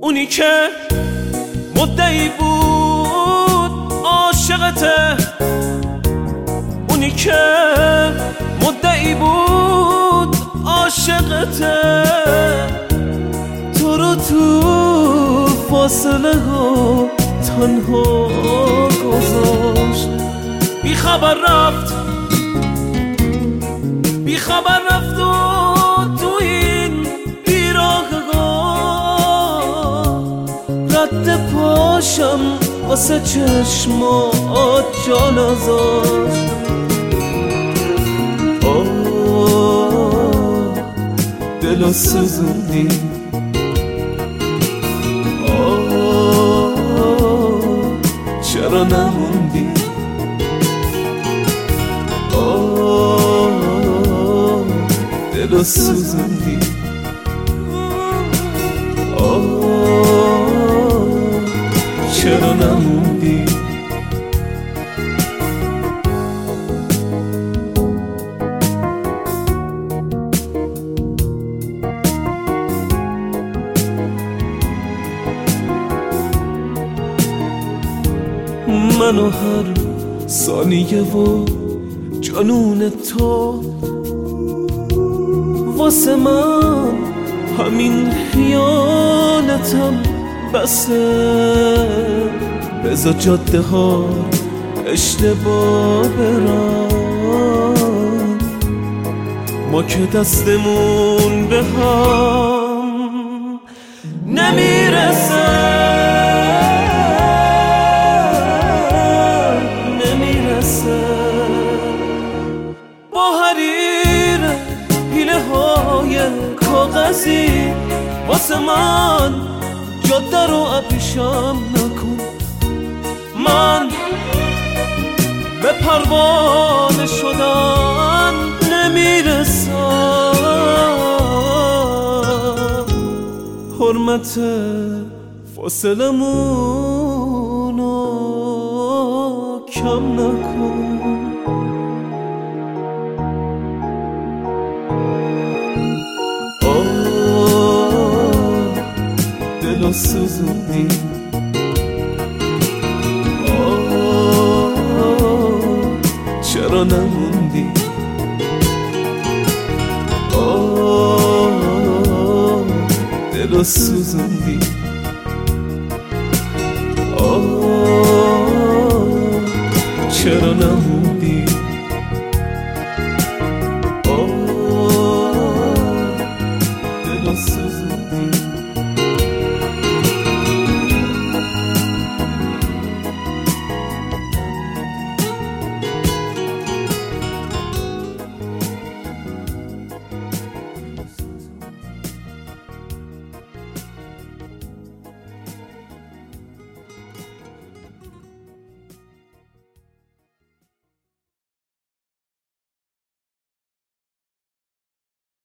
اونی که مدعی بود عاشقته، اونی که مدعی بود عاشقته، تو رو تو فاصله ها تنها گذاشت. بی خبر رفت و تو این بیراهگاه رد پاشم واسه چشمات جا نذاشت. دلو سوزوندی، چرا نموندی؟ دلو سوزوندی، چرا نموندی؟ منو هر ثانیه و جنون تو واسه من همین خیانتم بسه. بذار جاده ها اشتباه برن، ما که دستمون به هم نمیرسه. با حریر پیله های کاغذی واسه من جاده رو ابریشم نکن. من به پروانه شدن نمیرسم. حرمت فاصلمونو کم نکن. دلو سوزوندی، چرا نموندی؟ دلو سوزوندی.